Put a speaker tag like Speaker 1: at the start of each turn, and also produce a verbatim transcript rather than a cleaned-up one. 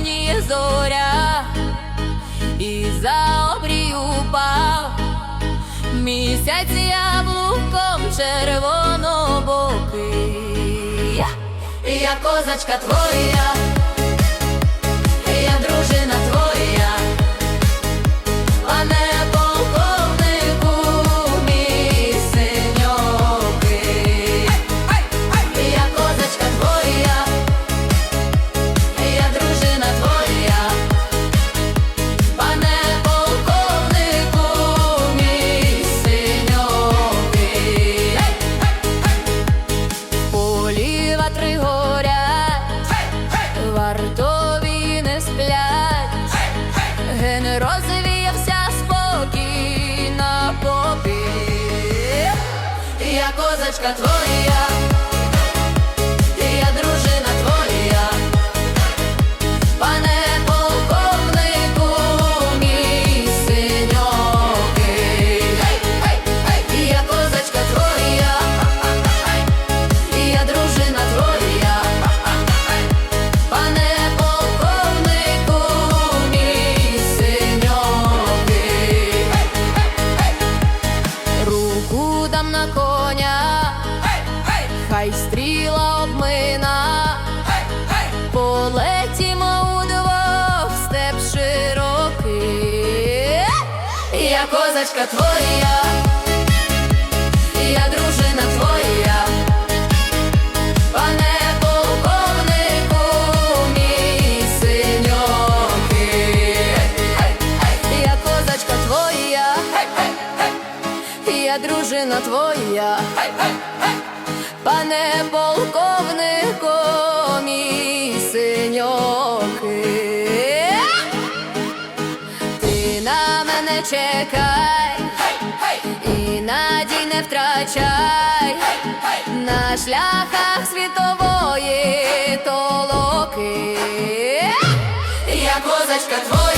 Speaker 1: синіє зоря, і за обрію упав місяць яблуком червонобокий. Я козачка твоя, я дружина твоя, пане полковнику, мій синьокий. Я козачка твоя, я дружина твоя, пане полковнику, мій синьокий. Полі ватри горять, вартові не сплять, ген розвіявся спокій на попі. Я козачка твоя, я дружина твоя, пане полковнику, мій синьокий. Я козачка твоя, я дружина твоя, пане полковнику, мій синьокий. Руку дам на коня, хай стріла обмина, полетімо удвох в степ широкий. Я козачка твоя, я дружина твоя, пане полковнику, мій синьокий. Я козачка твоя, я дружина твоя, пане полковнику, мій синьокий. Ти на мене чекай, і надій не втрачай, на шляхах світової толоки. Я козачка твоя,